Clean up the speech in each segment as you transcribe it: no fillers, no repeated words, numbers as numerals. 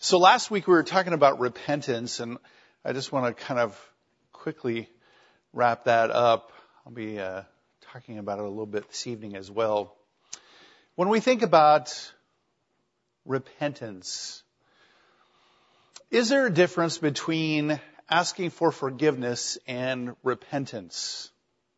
So last week we were talking about repentance, and I just want to kind of quickly wrap that up. I'll be talking about it a little bit this evening as well. When we think about repentance, is there a difference between asking for forgiveness and repentance?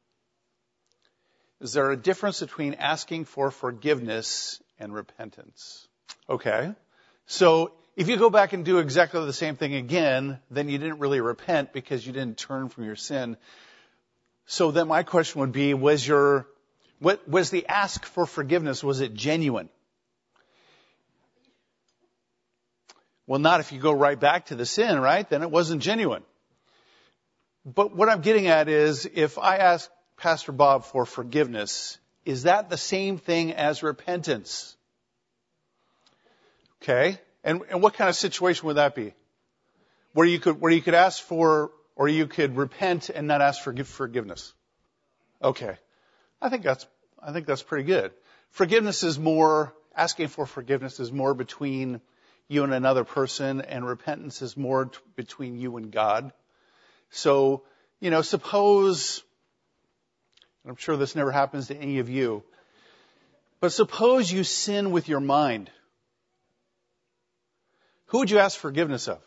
Is there a difference between asking for forgiveness and repentance? Okay. So if you go back and do exactly the same thing again, then you didn't really repent because you didn't turn from your sin. So then my question would be, was the ask for forgiveness, was it genuine? Well, not if you go right back to the sin, right? Then it wasn't genuine. But what I'm getting at is, if I ask Pastor Bob for forgiveness, is that the same thing as repentance? Okay. And what kind of situation would that be? Where you could ask for, or you could repent and not ask for forgiveness. Okay. I think that's pretty good. Forgiveness is more, asking for forgiveness is more between you and another person, and repentance is more between you and God. So, suppose, and I'm sure this never happens to any of you, but suppose you sin with your mind. Who would you ask forgiveness of?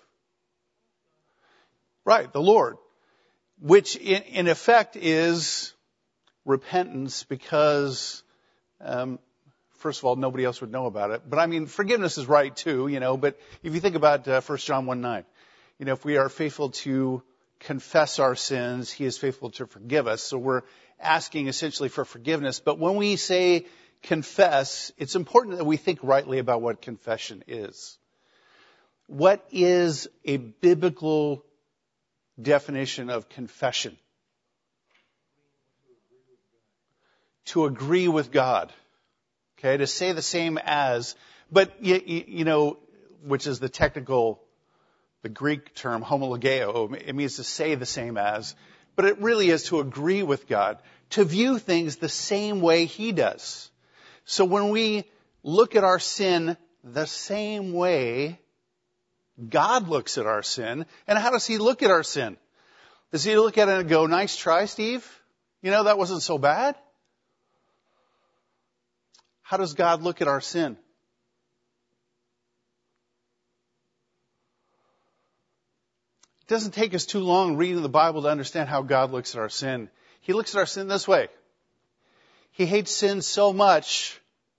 Right, the Lord. Which in effect is repentance because, first of all, nobody else would know about it. But I mean, forgiveness is right too, but if you think about 1 John 1:9, if we are faithful to confess our sins, He is faithful to forgive us. So we're asking essentially for forgiveness. But when we say confess, it's important that we think rightly about what confession is. What is a biblical definition of confession? To agree with God. Okay, to say the same as, but which is the Greek term homologeo. It means to say the same as, but it really is to agree with God, to view things the same way He does. So when we look at our sin the same way God looks at our sin, and how does He look at our sin? Does He look at it and go, "Nice try, Steve? That wasn't so bad"? How does God look at our sin? It doesn't take us too long reading the Bible to understand how God looks at our sin. He looks at our sin this way. He hates sin so much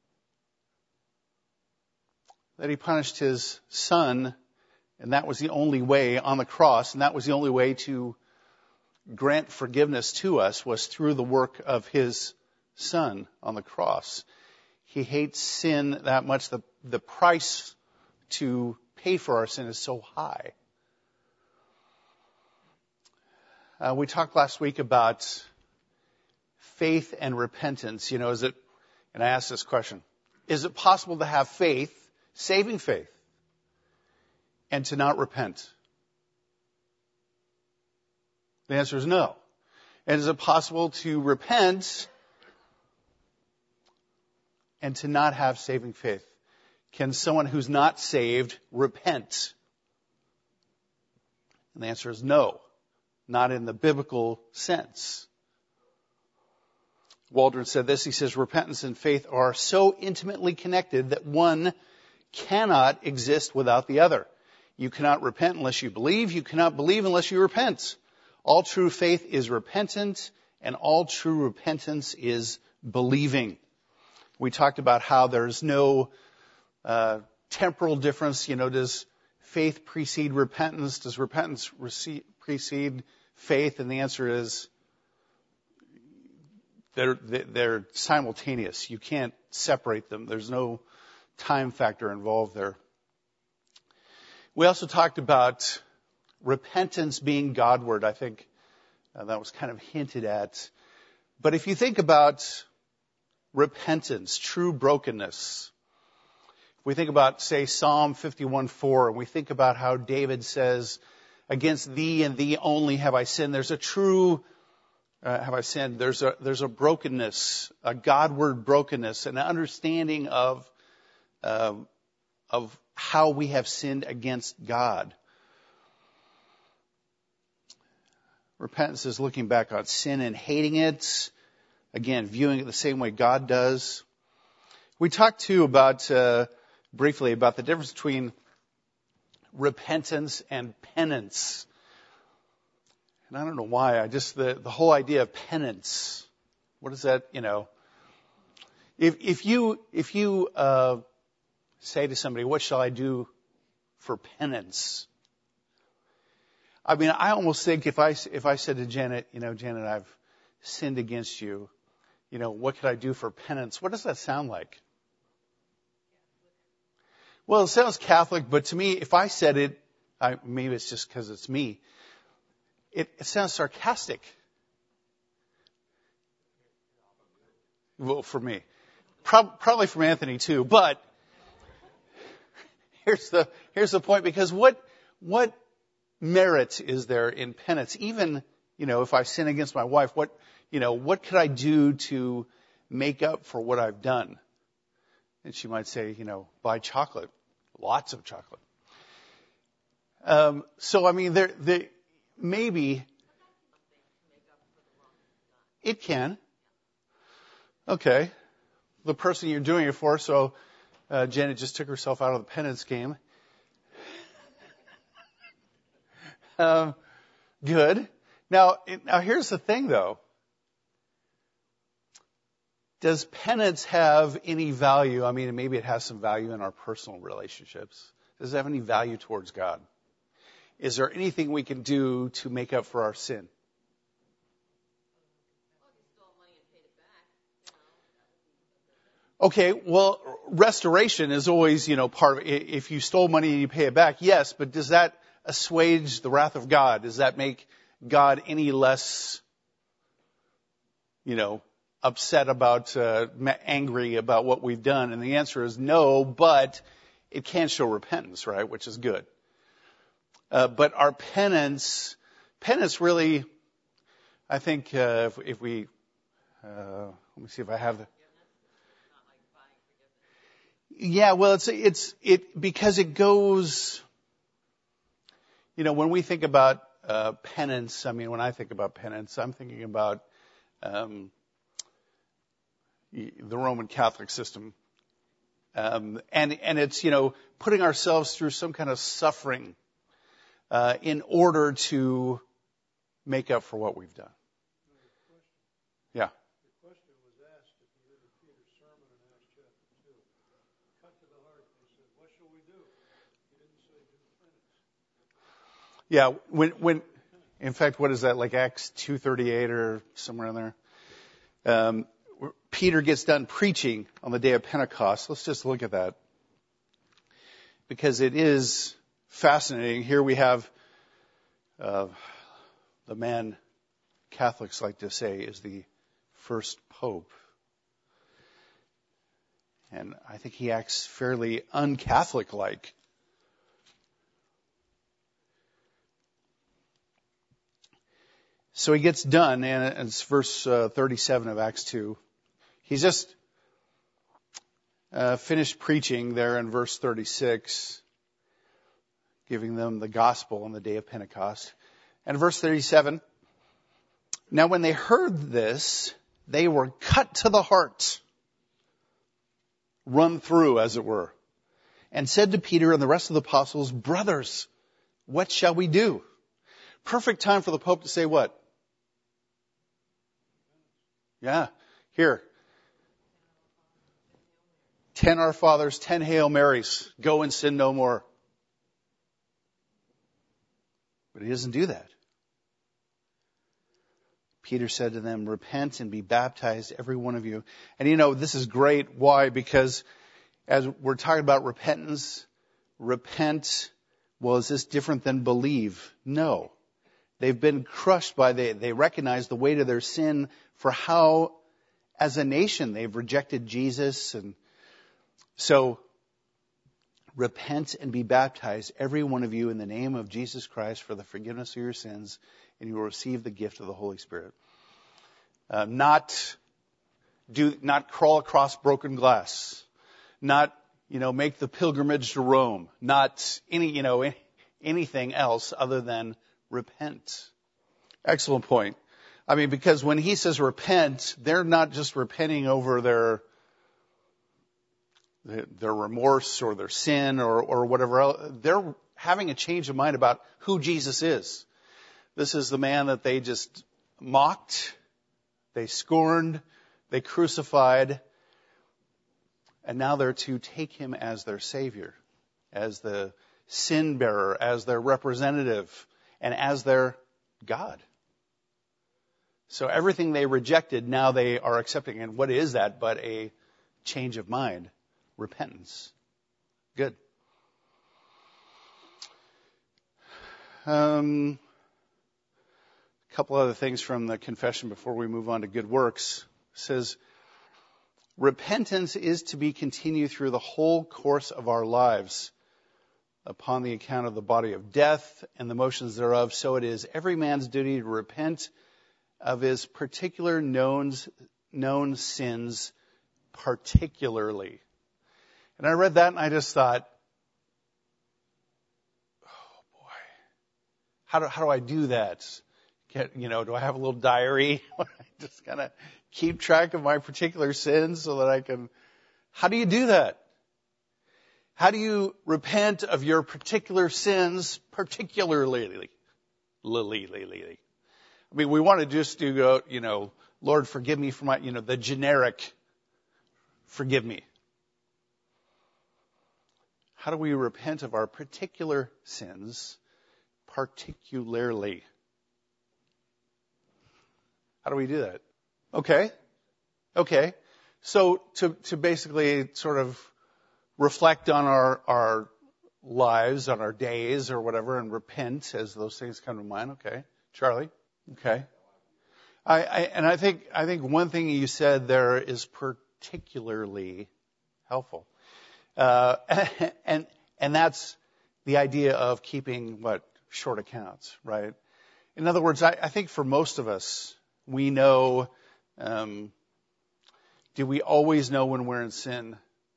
that He punished His Son, and that was the only way on the cross, and that was the only way to grant forgiveness to us, was through the work of His Son on the cross. He hates sin that much. The price to pay for our sin is so high. We talked last week about faith and repentance. And I asked this question, is it possible to have faith, saving faith, and to not repent? The answer is no. And is it possible to repent and to not have saving faith? Can someone who's not saved repent? And the answer is no, not in the biblical sense. Waldron said this, he says, repentance and faith are so intimately connected that one cannot exist without the other. You cannot repent unless you believe. You cannot believe unless you repent. All true faith is repentant, and all true repentance is believing. We talked about how there's no temporal difference. Does faith precede repentance? Does repentance precede faith? And the answer is they're simultaneous. You can't separate them. There's no time factor involved there. We also talked about repentance being Godward. I think that was kind of hinted at. But if you think about repentance, true brokenness, if we think about, say, Psalm 51:4, and we think about how David says, "Against thee and thee only have I sinned," there's a true have I sinned? There's a brokenness, a Godward brokenness, an understanding of of how we have sinned against God. Repentance is looking back on sin and hating it. Again, viewing it the same way God does. We talked too about, briefly about the difference between repentance and penance. And I don't know why, the whole idea of penance. What is that, If you say to somebody, what shall I do for penance? I mean, I almost think if I said to Janet, Janet, I've sinned against you, what could I do for penance? What does that sound like? Well, it sounds Catholic, but to me, if I said it, maybe it's just because it's me, it sounds sarcastic. Well, for me. Probably from Anthony too, but here's the point, because what merit is there in penance? Even, if I sin against my wife, what could I do to make up for what I've done? And she might say, buy chocolate, lots of chocolate. So, I mean, maybe it can. Okay. The person you're doing it for, so Janet just took herself out of the penance game. Good. Now here's the thing, though. Does penance have any value? I mean, maybe it has some value in our personal relationships. Does it have any value towards God? Is there anything we can do to make up for our sin? Okay, well, restoration is always, part of it. If you stole money and you pay it back, yes, but does that assuage the wrath of God? Does that make God any less, upset about, angry about what we've done? And the answer is no, but it can show repentance, right? Which is good. But our penance really, I think, if we, let me see if I have the, yeah, well, it's because it goes, when we think about penance, I mean, when I think about penance, I'm thinking about the Roman Catholic system, and it's putting ourselves through some kind of suffering in order to make up for what we've done. Yeah. Yeah, when, in fact, what is that, like Acts 2:38 or somewhere in there? Peter gets done preaching on the day of Pentecost. Let's just look at that, because it is fascinating. Here we have the man Catholics like to say is the first pope. And I think he acts fairly un-Catholic-like. So he gets done, and it's verse 37 of Acts 2. He's just finished preaching there in verse 36, giving them the gospel on the day of Pentecost. And verse 37, now when they heard this, they were cut to the heart, run through, as it were, and said to Peter and the rest of the apostles, brothers, what shall we do? Perfect time for the Pope to say what? Yeah, here. 10 Our Fathers, 10 Hail Marys. Go and sin no more. But he doesn't do that. Peter said to them, repent and be baptized, every one of you. And this is great. Why? Because as we're talking about repentance, repent, well, is this different than believe? No. They've been crushed they recognize the weight of their sin for how, as a nation, they've rejected Jesus. And so, repent and be baptized, every one of you, in the name of Jesus Christ for the forgiveness of your sins, and you will receive the gift of the Holy Spirit. Not crawl across broken glass. Not, make the pilgrimage to Rome, not anything else other than repent. Excellent point. I mean, because when he says repent, they're not just repenting over their remorse or their sin or whatever else. They're having a change of mind about who Jesus is. This is the man that they just mocked, they scorned, they crucified, and now they're to take him as their Savior, as the sin bearer, as their representative, and as their God. So everything they rejected, now they are accepting. And what is that but a change of mind? Repentance. Good. A couple other things from the confession before we move on to good works. It says, repentance is to be continued through the whole course of our lives, upon the account of the body of death and the motions thereof. So it is every man's duty to repent of his particular known sins particularly. And I read that and I just thought, oh boy, how do I do that? Do I have a little diary where I just kind of keep track of my particular sins so that I can, how do you do that? How do you repent of your particular sins particularly? I mean, we want to just do, Lord, forgive me for my, the generic, forgive me. How do we repent of our particular sins particularly? How do we do that? Okay. So to basically sort of reflect on our lives, on our days or whatever, and repent as those things come to mind. Okay. Charlie? Okay. I think one thing you said there is particularly helpful. And that's the idea of keeping short accounts, right? In other words, I think for most of us, we know, do we always know when we're in sin?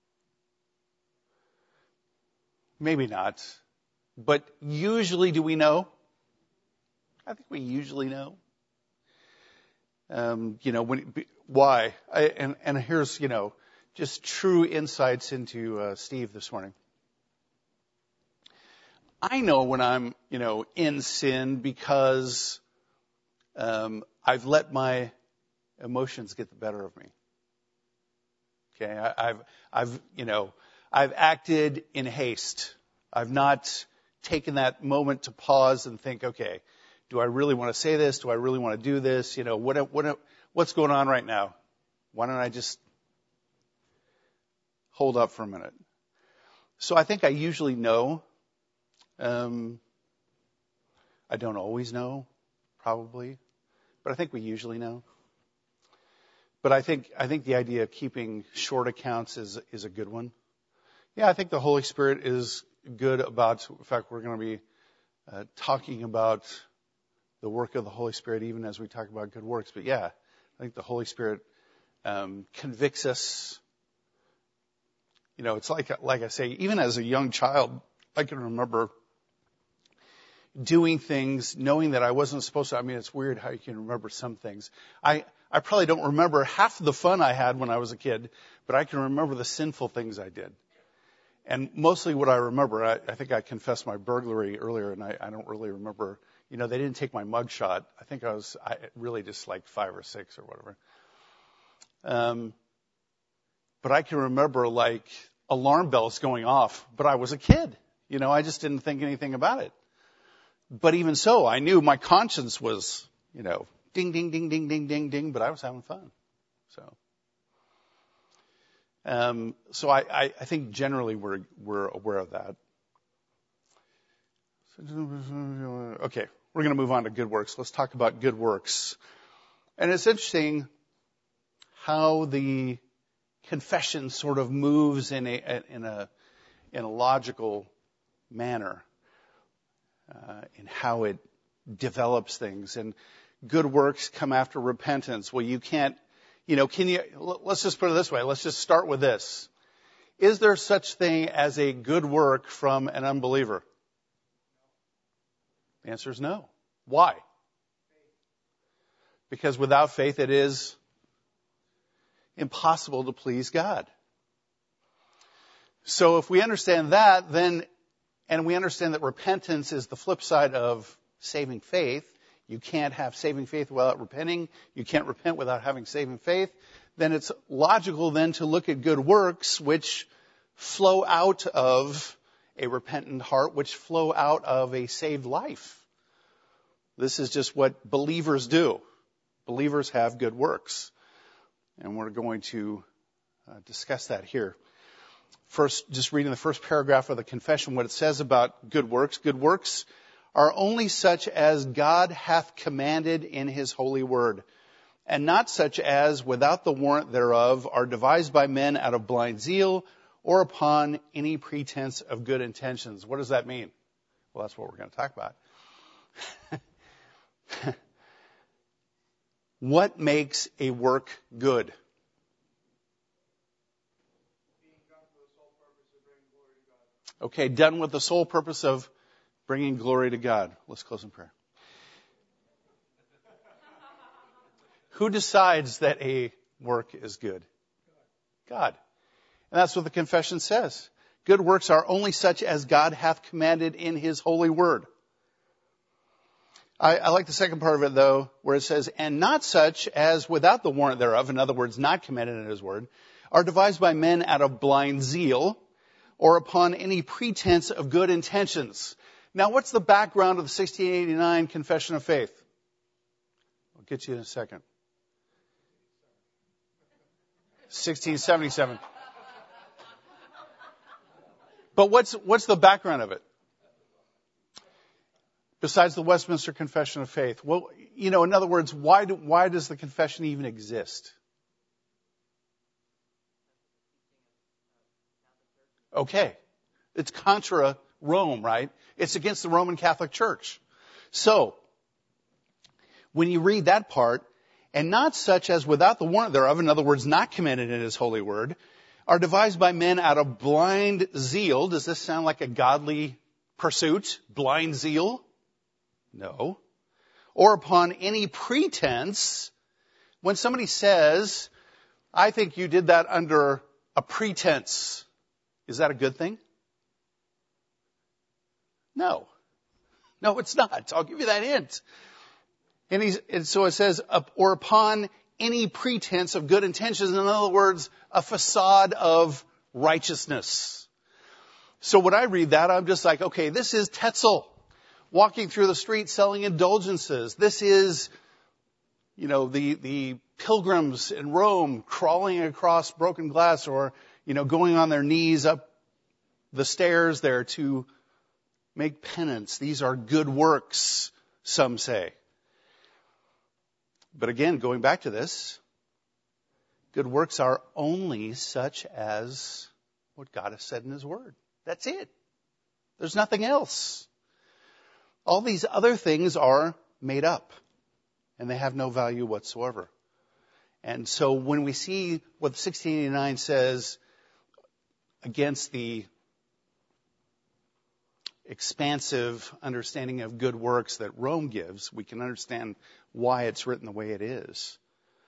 Maybe not. But usually do we know? I think we usually know. Why? And here's, just true insights into Steve this morning. I know when I'm, in sin because I've let my emotions get the better of me. Okay, I've acted in haste. I've not taken that moment to pause and think, okay, do I really want to say this? Do I really want to do this? What's going on right now? Why don't I just hold up for a minute? So I think I usually know. I don't always know, probably, but I think we usually know. But I think the idea of keeping short accounts is a good one. Yeah, I think the Holy Spirit is good about, in fact, we're going to be talking about the work of the Holy Spirit even as we talk about good works. But yeah, I think the Holy Spirit convicts us. It's like I say, even as a young child, I can remember doing things knowing that I wasn't supposed to. I mean, it's weird how you can remember some things. I probably don't remember half the fun I had when I was a kid, but I can remember the sinful things I did. And mostly what I remember, I think I confessed my burglary earlier, and I don't really remember. They didn't take my mug shot. I think I really just like 5 or 6 or whatever. But I can remember alarm bells going off, but I was a kid. I just didn't think anything about it. But even so, I knew my conscience was, ding, ding, ding, ding, ding, ding, ding, but I was having fun. So I think generally we're aware of that. Okay, we're going to move on to good works. Let's talk about good works. And it's interesting how the confession sort of moves in a logical manner, in how it develops things. And good works come after repentance. Well, you can't, let's just put it this way. Let's just start with this. Is there such thing as a good work from an unbeliever? The answer is no. Why? Because without faith it is impossible to please God. So if we understand that, then, and we understand that repentance is the flip side of saving faith, you can't have saving faith without repenting, you can't repent without having saving faith, then it's logical then to look at good works which flow out of a repentant heart, which flow out of a saved life. This is just what believers do. Believers have good works. And we're going to discuss that here. First, just reading the first paragraph of the confession, what it says about good works. Good works are only such as God hath commanded in his holy word, and not such as, without the warrant thereof, are devised by men out of blind zeal or upon any pretense of good intentions. What does that mean? Well, that's what we're going to talk about. What makes a work good? Okay, done with the sole purpose of bringing glory to God. Let's close in prayer. Who decides that a work is good? God. And that's what the confession says. Good works are only such as God hath commanded in his holy word. I like the second part of it, though, where it says, and not such as without the warrant thereof, in other words, not commanded in his word, are devised by men out of blind zeal or upon any pretense of good intentions. Now, what's the background of the 1689 Confession of Faith? I'll get you in a second. 1677. But what's the background of it? Besides the Westminster Confession of Faith. Well, in other words, why does the confession even exist? Okay. It's contra Rome, right? It's against the Roman Catholic Church. So, when you read that part, and not such as without the warrant thereof, in other words, not commanded in his holy word, are devised by men out of blind zeal. Does this sound like a godly pursuit? Blind zeal? No. Or upon any pretense. When somebody says, I think you did that under a pretense, is that a good thing? No. No, it's not. I'll give you that hint. And so it says, or upon any pretense of good intentions. In other words, a facade of righteousness. So when I read that, I'm just like, okay, this is Tetzel walking through the street selling indulgences. This is, the pilgrims in Rome crawling across broken glass or, going on their knees up the stairs there to make penance. These are good works, some say. But again, going back to this, good works are only such as what God has said in his word. That's it. There's nothing else. All these other things are made up, and they have no value whatsoever. And so when we see what 1689 says against the expansive understanding of good works that Rome gives, we can understand why it's written the way it is.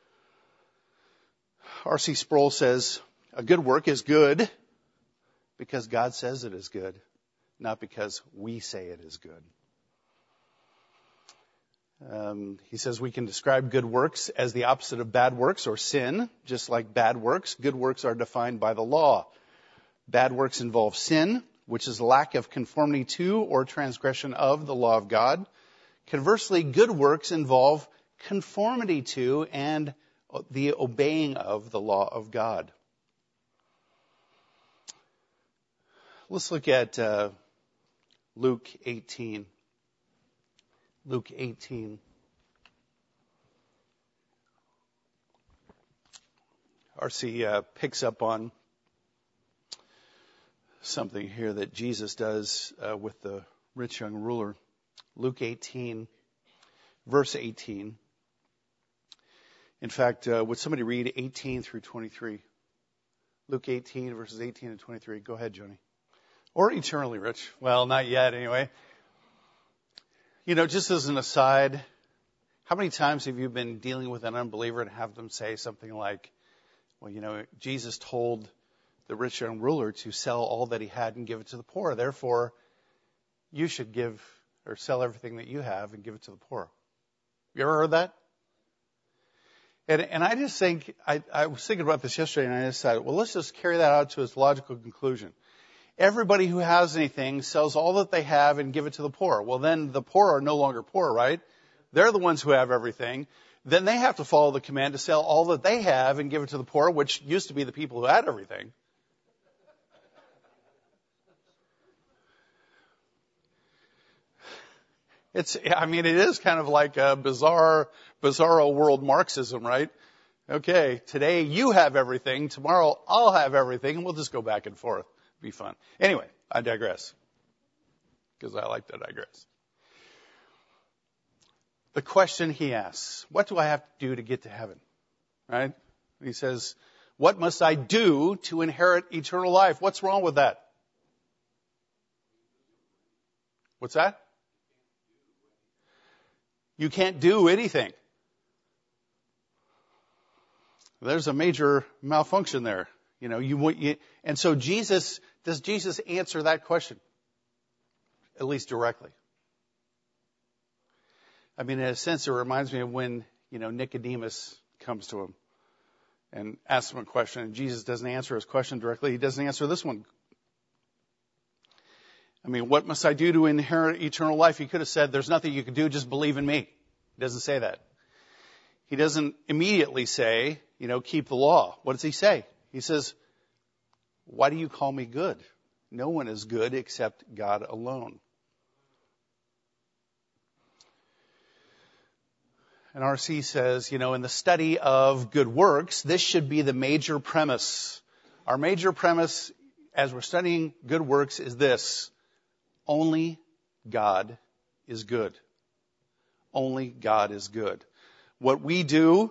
R.C. Sproul says, a good work is good because God says it is good, not because we say it is good. He says we can describe good works as the opposite of bad works or sin. Just like bad works, good works are defined by the law. Bad works involve sin, which is lack of conformity to or transgression of the law of God. Conversely, good works involve conformity to and the obeying of the law of God. Let's look at Luke 18. Luke 18. R.C. Picks up on something here that Jesus does with the rich young ruler. Luke 18, verse 18. In fact, would somebody read 18 through 23? Luke 18, verses 18 and 23. Go ahead, Joni. Or eternally rich. Well, not yet anyway. Just as an aside, how many times have you been dealing with an unbeliever and have them say something like, well, Jesus told the rich young ruler to sell all that he had and give it to the poor. Therefore, you should give or sell everything that you have and give it to the poor. You ever heard that? And I just think, I was thinking about this yesterday and I decided, well, let's just carry that out to its logical conclusion. Everybody who has anything sells all that they have and give it to the poor. Well, then the poor are no longer poor, right? They're the ones who have everything. Then they have to follow the command to sell all that they have and give it to the poor, which used to be the people who had everything. It is kind of like a bizarro world Marxism, right? Okay, today you have everything, tomorrow I'll have everything, and we'll just go back and forth. Be fun. Anyway, I digress. Because I like to digress. The question he asks, what do I have to do to get to heaven? Right? He says, what must I do to inherit eternal life? What's wrong with that? What's that? You can't do anything. There's a major malfunction there. And so does Jesus answer that question? At least directly. In a sense, it reminds me of when, Nicodemus comes to him and asks him a question, and Jesus doesn't answer his question directly. He doesn't answer this one. What must I do to inherit eternal life? He could have said, there's nothing you can do, just believe in me. He doesn't say that. He doesn't immediately say, keep the law. What does he say? He says, why do you call me good? No one is good except God alone. And R.C. says, in the study of good works, this should be the major premise. Our major premise as we're studying good works is this: only God is good. Only God is good. What we do,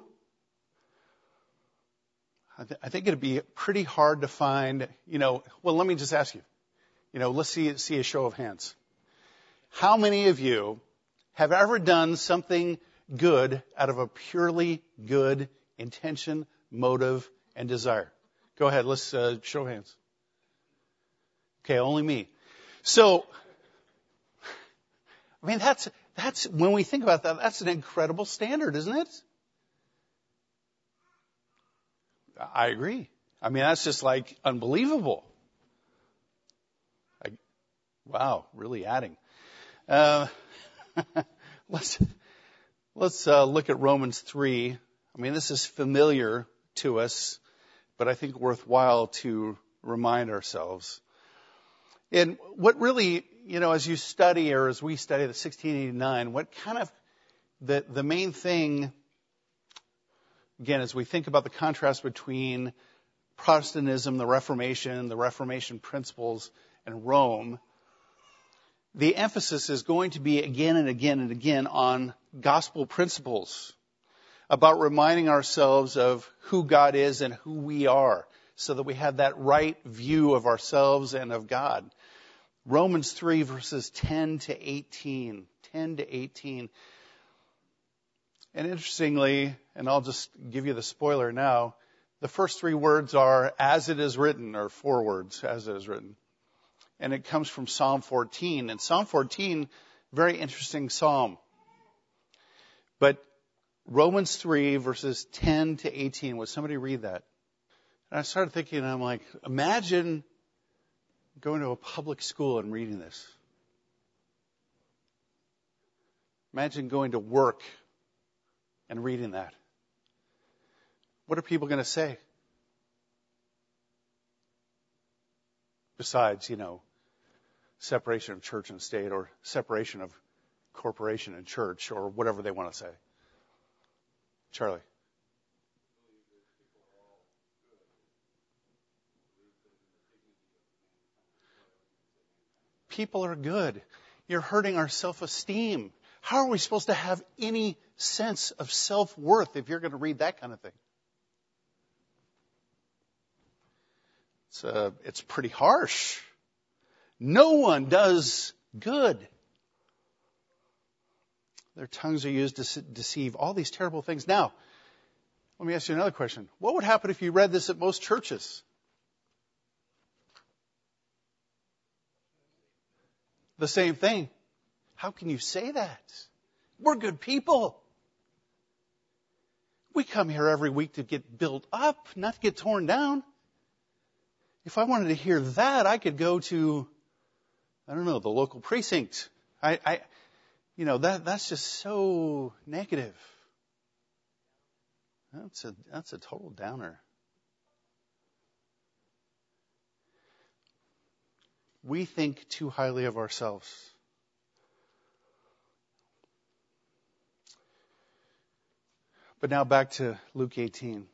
I think it'd be pretty hard to find, well, let me just ask you, let's see a show of hands. How many of you have ever done something good out of a purely good intention, motive, and desire? Go ahead, let's show of hands. Okay, only me. So, that's when we think about that, that's an incredible standard, isn't it? I agree. That's just like unbelievable. Wow, really adding. Let's look at Romans 3. This is familiar to us, but I think worthwhile to remind ourselves. And what really, as you study or as we study the 1689, what kind of the main thing, again, as we think about the contrast between Protestantism, the Reformation principles, and Rome, the emphasis is going to be again and again and again on gospel principles, about reminding ourselves of who God is and who we are, so that we have that right view of ourselves and of God. Romans 3 verses 10 to 18. 10 to 18. And interestingly, and I'll just give you the spoiler now, the first three words are, as it is written, or four words, as it is written. And it comes from Psalm 14. And Psalm 14, very interesting psalm. But Romans 3 verses 10 to 18, would somebody read that? And I started thinking, I'm like, imagine going to a public school and reading this. Imagine going to work and reading that. What are people going to say? Besides, separation of church and state, or separation of corporation and church, or whatever they want to say. Charlie. People are good. You're hurting our self-esteem. How are we supposed to have any sense of self-worth if you're going to read that kind of thing? It's pretty harsh. No one does good. Their tongues are used to deceive, all these terrible things. Now, let me ask you another question. What would happen if you read this at most churches? The same thing. How can you say that? We're good people. We come here every week to get built up, not to get torn down. If I wanted to hear that, I could go to, I don't know, the local precinct. That's just so negative. That's a total downer. We think too highly of ourselves. But now back to Luke 18.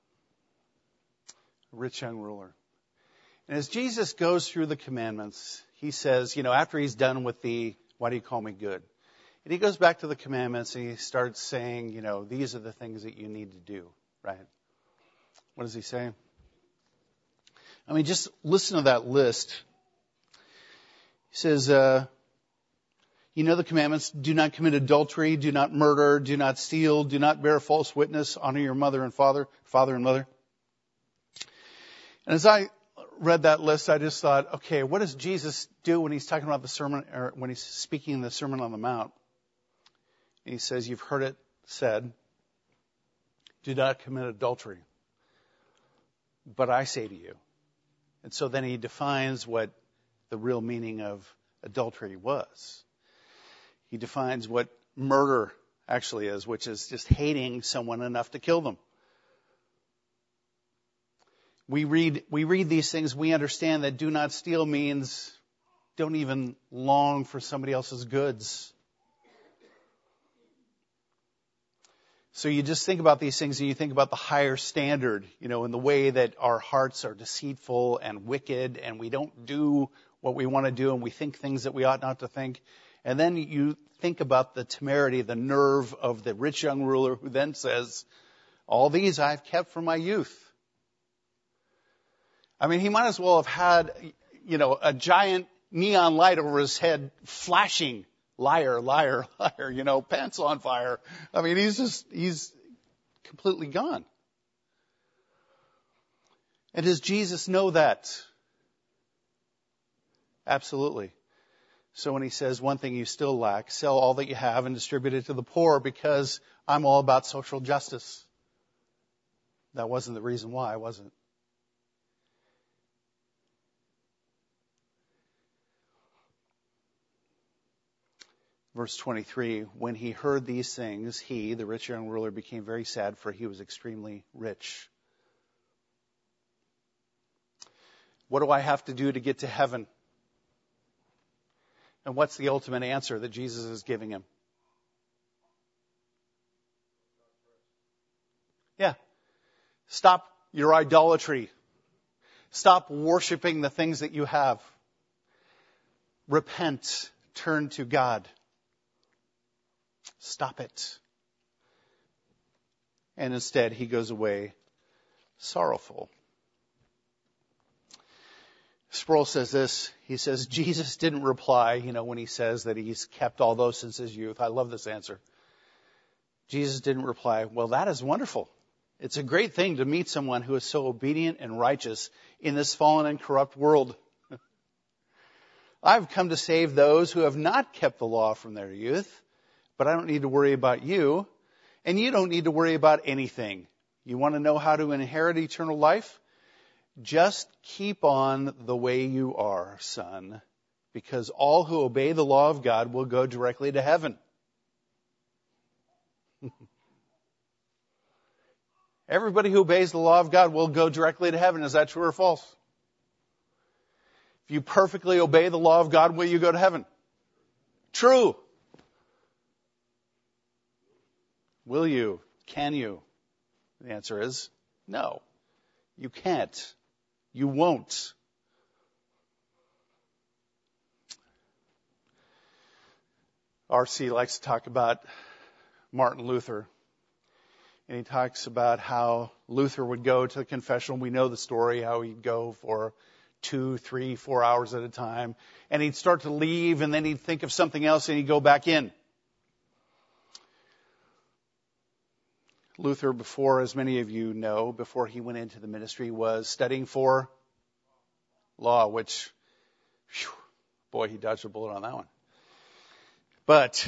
A rich young ruler. And as Jesus goes through the commandments, he says, after he's done with the, why do you call me good? And he goes back to the commandments and he starts saying, these are the things that you need to do, right? What does he say? I mean, just listen to that list. He says, the commandments: do not commit adultery, do not murder, do not steal, do not bear false witness, honor your mother and father and mother. And as I read that list, I just thought, okay, what does Jesus do when he's talking about the sermon, or when he's speaking the Sermon on the Mount? And he says, you've heard it said, do not commit adultery. But I say to you. And so then he defines what the real meaning of adultery was. He defines what murder actually is, which is just hating someone enough to kill them. We read these things, we understand that do not steal means don't even long for somebody else's goods. So you just think about these things and you think about the higher standard, in the way that our hearts are deceitful and wicked and we don't do what we want to do and we think things that we ought not to think. And then you think about the temerity, the nerve of the rich young ruler who then says, all these I've kept from my youth. I mean, he might as well have had, a giant neon light over his head flashing, liar, liar, liar, pants on fire. I mean, he's completely gone. And does Jesus know that? Absolutely. So when he says, one thing you still lack, sell all that you have and distribute it to the poor, because I'm all about social justice. That wasn't the reason why, was it? Verse 23, when he heard these things, he, the rich young ruler, became very sad, for he was extremely rich. What do I have to do to get to heaven? And what's the ultimate answer that Jesus is giving him? Yeah. Stop your idolatry. Stop worshiping the things that you have. Repent. Turn to God. Stop it. And instead, he goes away sorrowful. Sproul says this. He says, Jesus didn't reply, when he says that he's kept all those since his youth. I love this answer. Jesus didn't reply, well, that is wonderful. It's a great thing to meet someone who is so obedient and righteous in this fallen and corrupt world. I've come to save those who have not kept the law from their youth, but I don't need to worry about you, and you don't need to worry about anything. You want to know how to inherit eternal life? Just keep on the way you are, son, because all who obey the law of God will go directly to heaven. Everybody who obeys the law of God will go directly to heaven. Is that true or false? If you perfectly obey the law of God, will you go to heaven? True. Will you? Can you? The answer is no. You can't. You won't. R.C. likes to talk about Martin Luther. And he talks about how Luther would go to the confessional. We know the story, how he'd go for 2, 3, 4 hours at a time. And he'd start to leave, and then he'd think of something else, and he'd go back in. Luther, before, as many of you know, before he went into the ministry, was studying for law, which, whew, boy, he dodged a bullet on that one. But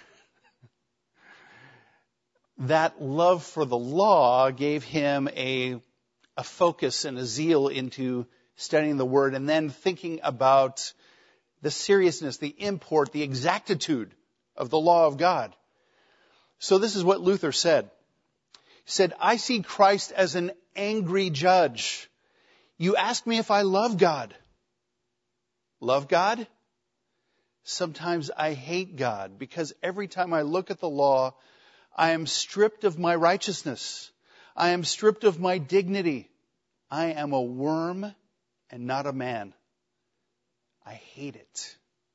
that love for the law gave him a focus and a zeal into studying the Word, and then thinking about the seriousness, the import, the exactitude of the law of God. So this is what Luther said. He said, I see Christ as an angry judge. You ask me if I love God. Love God? Sometimes I hate God, because every time I look at the law, I am stripped of my righteousness. I am stripped of my dignity. I am a worm and not a man. I hate it.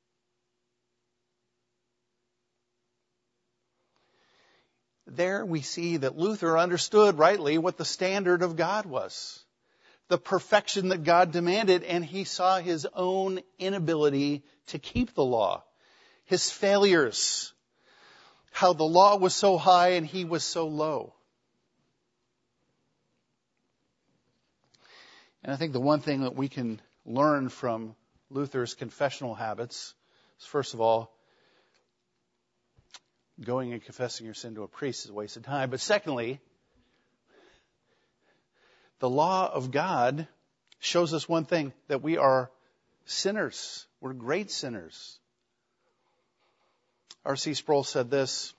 There we see that Luther understood rightly what the standard of God was, the perfection that God demanded, and he saw his own inability to keep the law, his failures, how the law was so high and he was so low. And I think the one thing that we can learn from Luther's confessional habits is, first of all, going and confessing your sin to a priest is a waste of time. But secondly, the law of God shows us one thing, that we are sinners. We're great sinners. R.C. Sproul said this: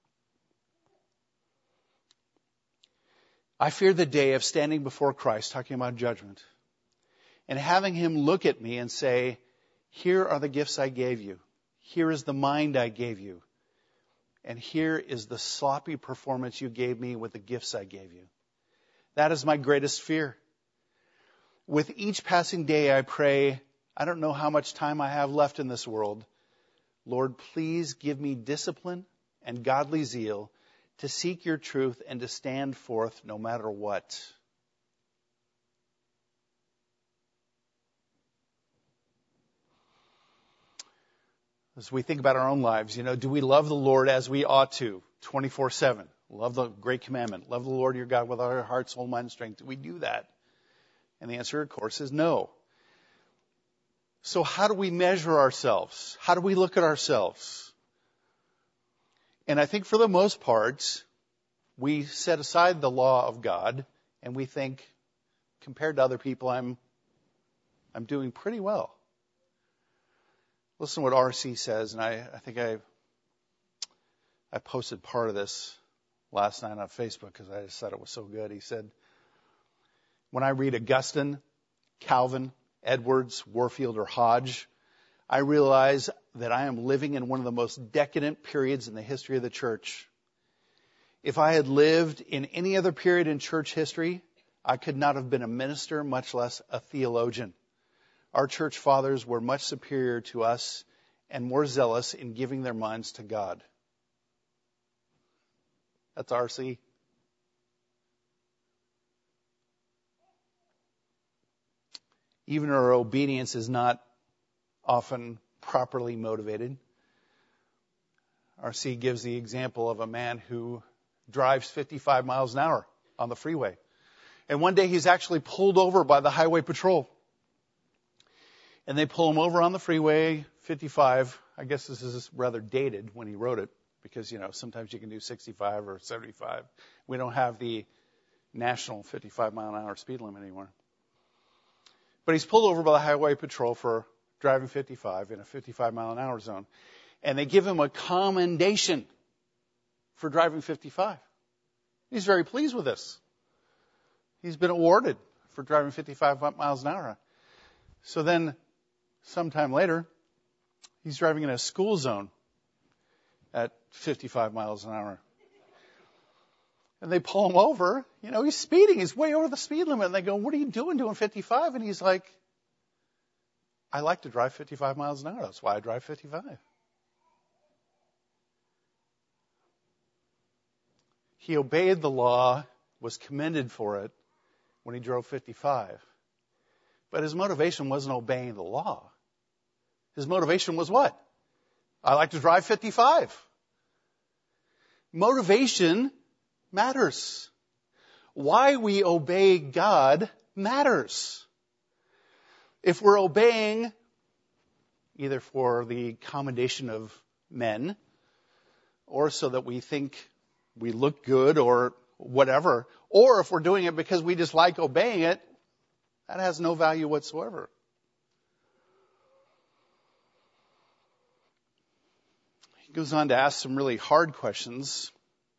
I fear the day of standing before Christ, talking about judgment, and having him look at me and say, here are the gifts I gave you. Here is the mind I gave you. And here is the sloppy performance you gave me with the gifts I gave you. That is my greatest fear. With each passing day, I pray, I don't know how much time I have left in this world. Lord, please give me discipline and godly zeal to seek your truth and to stand forth no matter what. As we think about our own lives, do we love the Lord as we ought to, 24/7? Love the great commandment. Love the Lord your God with all our heart, soul, mind, and strength. Do we do that? And the answer, of course, is no. So how do we measure ourselves? How do we look at ourselves? And I think for the most part, we set aside the law of God and we think, compared to other people, I'm doing pretty well. Listen to what R.C. says, and I think I posted part of this last night on Facebook because I just thought it was so good. He said, when I read Augustine, Calvin, Edwards, Warfield, or Hodge, I realize that I am living in one of the most decadent periods in the history of the church. If I had lived in any other period in church history, I could not have been a minister, much less a theologian. Our church fathers were much superior to us and more zealous in giving their minds to God. That's R.C. Even our obedience is not often properly motivated. R.C. gives the example of a man who drives 55 miles an hour on the freeway. And one day he's actually pulled over by the highway patrol. And they pull him over on the freeway, 55. I guess this is rather dated when he wrote it, because, sometimes you can do 65 or 75. We don't have the national 55 mile an hour speed limit anymore. But he's pulled over by the highway patrol for driving 55 in a 55 mile an hour zone. And they give him a commendation for driving 55. He's very pleased with this. He's been awarded for driving 55 miles an hour. So then, sometime later, he's driving in a school zone at 55 miles an hour. And they pull him over. He's speeding. He's way over the speed limit. And they go, what are you doing 55? And he's like, I like to drive 55 miles an hour. That's why I drive 55. He obeyed the law, was commended for it when he drove 55. But his motivation wasn't obeying the law. His motivation was what? I like to drive 55. Motivation matters. Why we obey God matters. If we're obeying either for the commendation of men or so that we think we look good or whatever, or if we're doing it because we just like obeying it, that has no value whatsoever. He goes on to ask some really hard questions.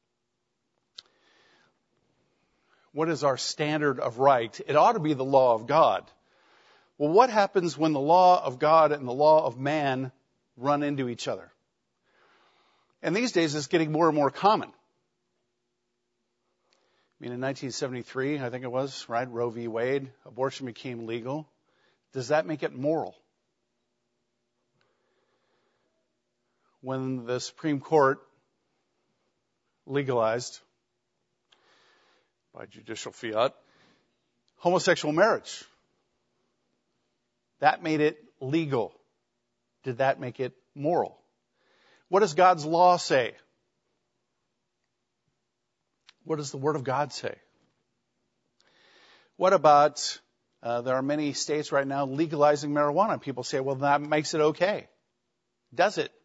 What is our standard of right? It ought to be the law of God. Well, what happens when the law of God and the law of man run into each other? And these days it's getting more and more common. I mean, in 1973, I think it was, right, Roe v. Wade, abortion became legal. Does that make it moral? When the Supreme Court legalized, by judicial fiat, homosexual marriage, that made it legal. Did that make it moral? What does God's law say? What does the Word of God say? What about, there are many states right now legalizing marijuana. People say, well, that makes it okay. Does it?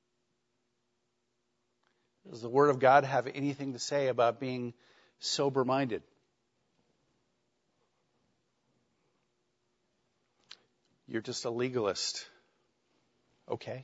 Does the Word of God have anything to say about being sober-minded? You're just a legalist. Okay.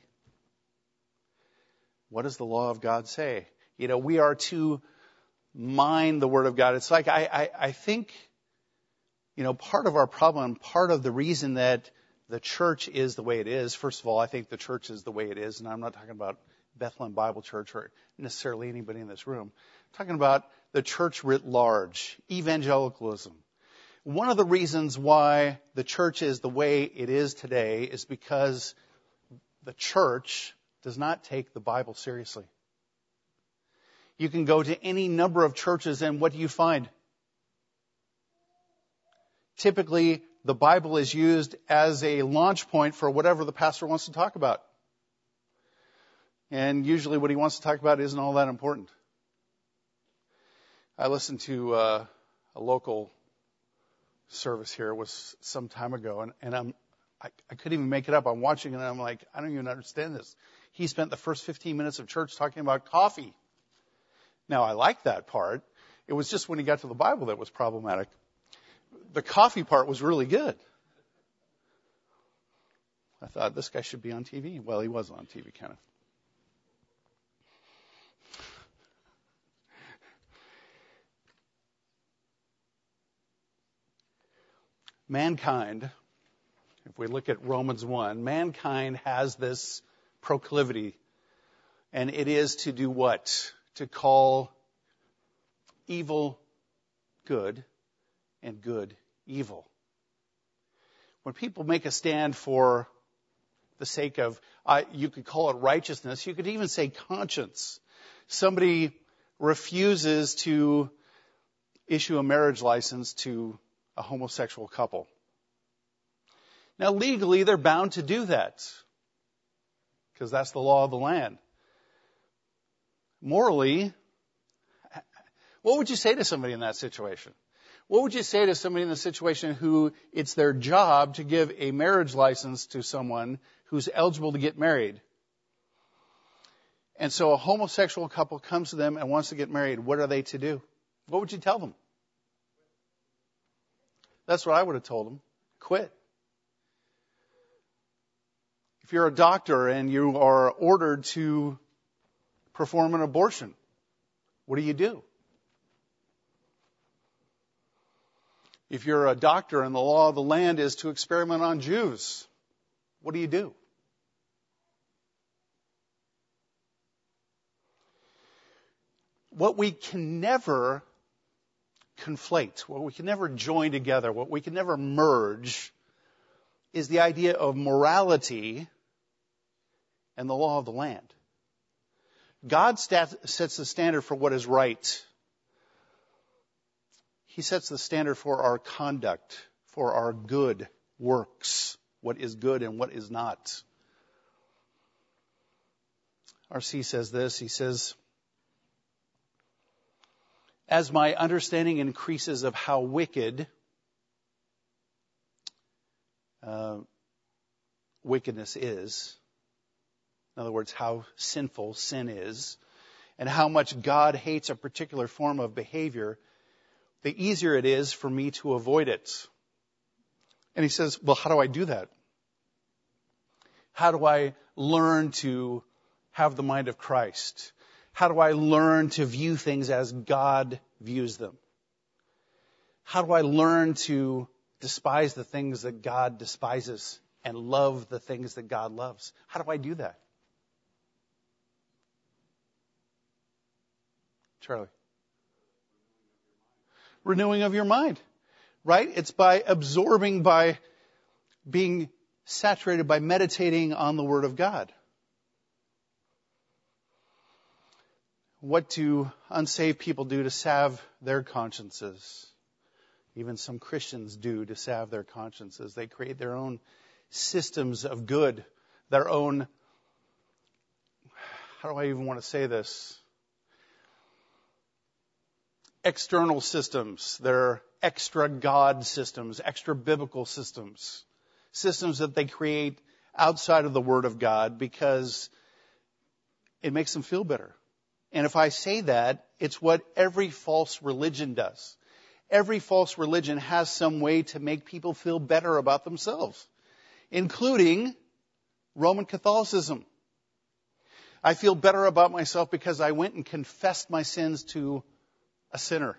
What does the law of God say? You know, we are to mine the Word of God. It's like, I think, you know, part of our problem, part of the reason that the church is the way it is, first of all, I think the church is the way it is, and I'm not talking about Bethlehem Bible Church or necessarily anybody in this room. I'm talking about the church writ large, evangelicalism. One of the reasons why the church is the way it is today is because the church does not take the Bible seriously. You can go to any number of churches and what do you find? Typically, the Bible is used as a launch point for whatever the pastor wants to talk about. And usually what he wants to talk about isn't all that important. I listened to a local service here. It was some time ago, and I couldn't even make it up. I'm watching it, and I'm like, I don't even understand this. He spent the first 15 minutes of church talking about coffee. Now, I like that part. It was just when he got to the Bible that was problematic. The coffee part was really good. I thought, this guy should be on TV. Well, he was on TV, kind of. Mankind, if we look at Romans 1, mankind has this proclivity, and it is to do what? To call evil good and good evil. When people make a stand for the sake of, you could call it righteousness, you could even say conscience. Somebody refuses to issue a marriage license to a homosexual couple. Now, legally, they're bound to do that because that's the law of the land. Morally, what would you say to somebody in that situation? What would you say to somebody in the situation who it's their job to give a marriage license to someone who's eligible to get married? And so a homosexual couple comes to them and wants to get married. What are they to do? What would you tell them? That's what I would have told them. Quit. If you're a doctor and you are ordered to perform an abortion, what do? If you're a doctor and the law of the land is to experiment on Jews, what do? What we can never conflate, what we can never join together, what we can never merge is the idea of morality and the law of the land. God sets the standard for what is right He sets the standard for our conduct, for our good works, what is good and what is not. R.C. says this, he says, as my understanding increases of how wicked wickedness is, in other words, how sinful sin is, and how much God hates a particular form of behavior, the easier it is for me to avoid it. And he says, well, how do I do that? How do I learn to have the mind of Christ? How do I learn to view things as God views them? How do I learn to despise the things that God despises and love the things that God loves? How do I do that? Charlie. Renewing of your mind, right? It's by absorbing, by being saturated, by meditating on the Word of God. What do unsaved people do to salve their consciences? Even some Christians do to salve their consciences. They create their own systems of good, their own, how do I even want to say this? External systems. They're extra God systems, extra biblical systems. Systems that they create outside of the Word of God because it makes them feel better. And if I say that, it's what every false religion does. Every false religion has some way to make people feel better about themselves, including Roman Catholicism. I feel better about myself because I went and confessed my sins to a sinner.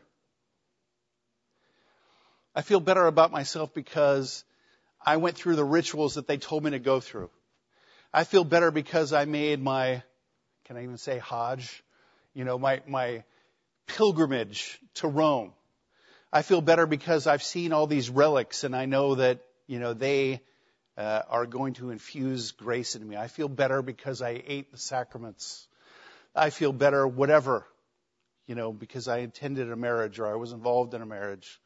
I feel better about myself because I went through the rituals that they told me to go through. I feel better because I made my, can I even say Hajj? My pilgrimage to Rome. I feel better because I've seen all these relics and I know that, they are going to infuse grace into me. I feel better because I ate the sacraments. I feel better, whatever, because I attended a marriage or I was involved in a marriage.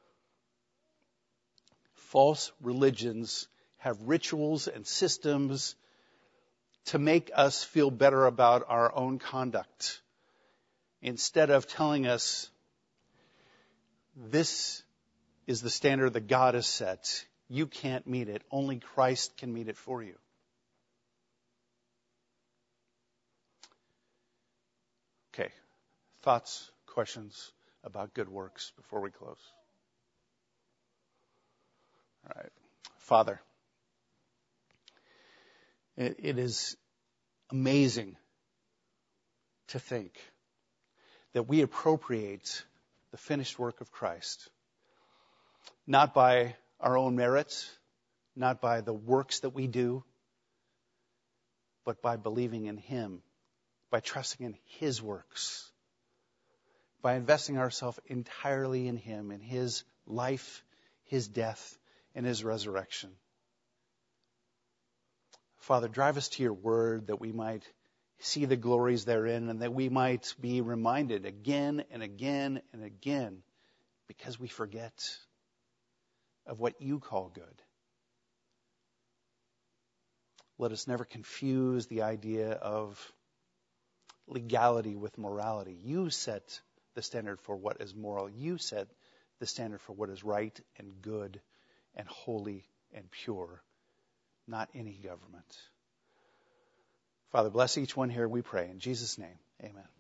False religions have rituals and systems to make us feel better about our own conduct, instead of telling us, this is the standard that God has set. You can't meet it. Only Christ can meet it for you. Okay. Thoughts, questions about good works before we close? All right. Father, it is amazing to think that we appropriate the finished work of Christ, not by our own merits, not by the works that we do, but by believing in Him, by trusting in His works, by investing ourselves entirely in Him, in His life, His death, and His resurrection. Father, drive us to your word that we might see the glories therein and that we might be reminded again and again and again, because we forget of what you call good. Let us never confuse the idea of legality with morality. You set the standard for what is moral. You set the standard for what is right and good and holy and pure, not any government. Father, bless each one here, we pray. In Jesus' name, amen.